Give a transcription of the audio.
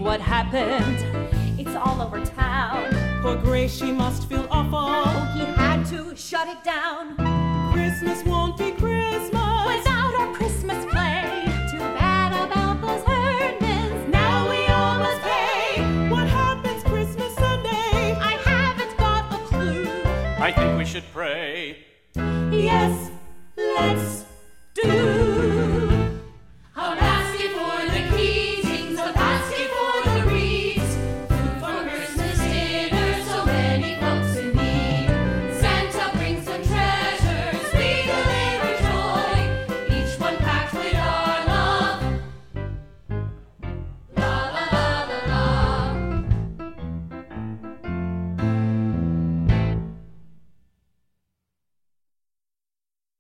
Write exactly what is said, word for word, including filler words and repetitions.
what happened. It's all over town. Poor Grace, she must feel awful. He had to shut it down. Christmas won't be Christmas without our Christmas play. Too bad about those herdmans. Now we all must pay. What happens Christmas Sunday? I haven't got a clue. I think we should pray. Yes, let's do